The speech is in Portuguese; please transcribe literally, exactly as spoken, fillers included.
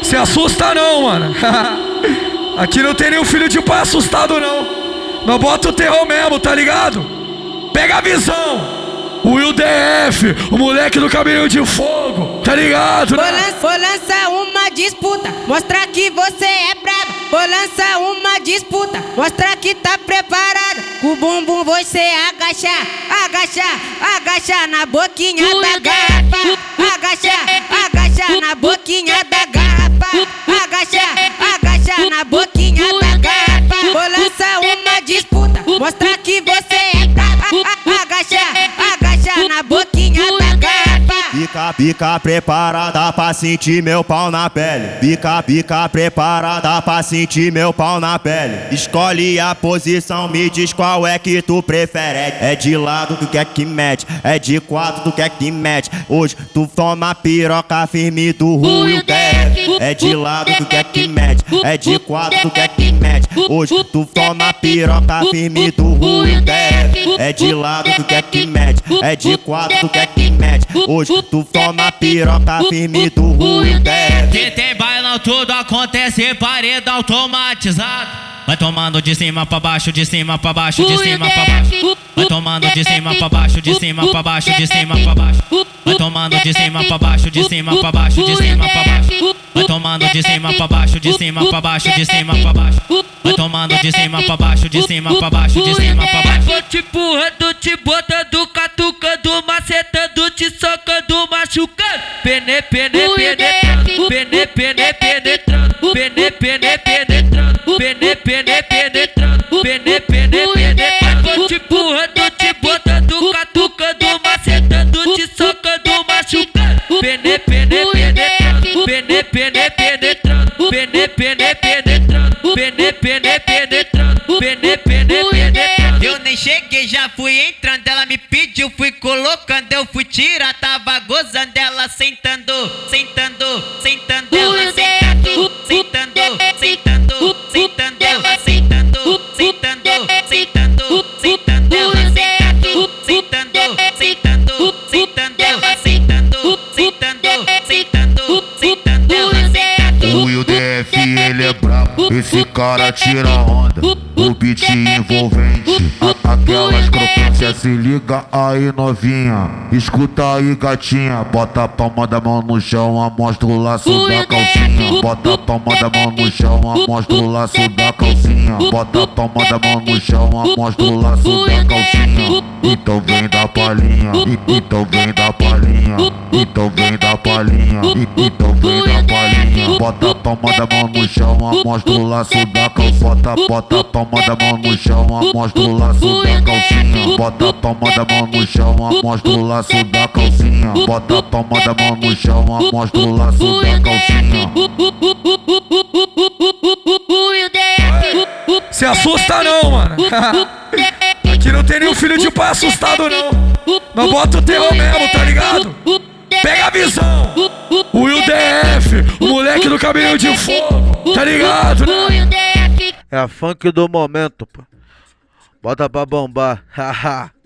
Se assusta não, mano. Aqui não tem nenhum filho de pai assustado não. Não bota o terror mesmo, tá ligado? Pega a visão. O Will D F, o moleque do cabelinho de fogo, tá ligado, né? Vou, lan vou lançar uma disputa, mostrar que você é brabo. Vou lançar uma disputa, mostrar que tá preparado. O bumbum você agachar, agachar, agachar na boquinha da garrafa. Agachar, agachar na boquinha da garrafa. Agachar, agachar na boquinha da garrafa. Vou lançar uma disputa, mostrar que você é brabo. Agachar, agachar na boquinha da garrafa. Fica, fica preparada pra sentir meu pau na pele. Fica, fica preparada pra sentir meu pau na pele. Escolhe a posição, me diz qual é que tu prefere. É de lado, tu quer que mete. É de quatro, tu quer que mete. Hoje tu toma piroca firme do Will D F. É de lado, tu quer que mete. É de quatro, tu quer que mete. Hoje tu toma piroca firme do Will D F. É de lado, tu quer que mete. É de quatro, tu quer que mete. Hoje tu toma piroca firme do Will D F. Se tem bailão, tudo acontece, paredão automatizado. Vai tomando de cima pra baixo, de cima pra baixo, de cima pra baixo. Vai tomando de cima pra baixo, de cima pra baixo, de cima pra baixo. Vai tomando de cima pra baixo, de cima pra baixo, de cima pra baixo. Vai tomando de cima pra baixo, de cima pra baixo, de cima pra baixo. Vai tomando de cima pra baixo, de cima pra baixo, de cima pra baixo. Vou te empurrando, te botando, catucando, macetando, te socando, machucando. Pene, pene, penetrando, pene, pene, penetrando, pene, pene, penetrando, pene, pene, penetrando, pene, pene, penetrando. Vou te empurrando, te botando, catucando, macetando, te socando, machucando. Pene, pene, penetrando, pene, pene, penetrando, pene, pene, penetrando, pene, pene, penetrando, pene, pene, penetrando. Eu nem cheguei, já fui entrando, ela me pediu, fui colocando, eu fui tirar, tava gozando, ela sentando, sentando, sentando, ela sentando, sentando, sentando, sentando, ela sentando, sentando, sentando, sentando, ela sentando, sentando, sentando, sentando, ela sentando, sentando, sentando, sentando, ela sentando. O Will D F, ele é brabo, esse cara tira onda. O beat envolvente, a aquelas crocâncias, se liga aí novinha. Escuta aí gatinha, bota a palma da mão no chão, amostra o laço da calcinha. Bota a palma da mão no chão, amostra o laço da calcinha. Bota a palma da mão no chão, amostra o laço da calcinha. Então vem da palhinha, então vem da palhinha, então vem da palhinha, então vem da palhinha. Bota a palma da mão no chão, amostra o laço da calcinha. Bota, bota a palma da mão no chão, amostra o laço da calcinha. Bota a palma da mão no chão, amostra o laço da calcinha. Bota a palma da mão no chão, amostra o laço da calcinha. Se assusta não, mano. Aqui não tem nenhum filho de pai assustado não. Não bota o terror mesmo, tá ligado? Pega a visão. O Will D F, o moleque do cabelinho de fogo, tá ligado, né? É a funk do momento, pô. Bota pra bombar, haha.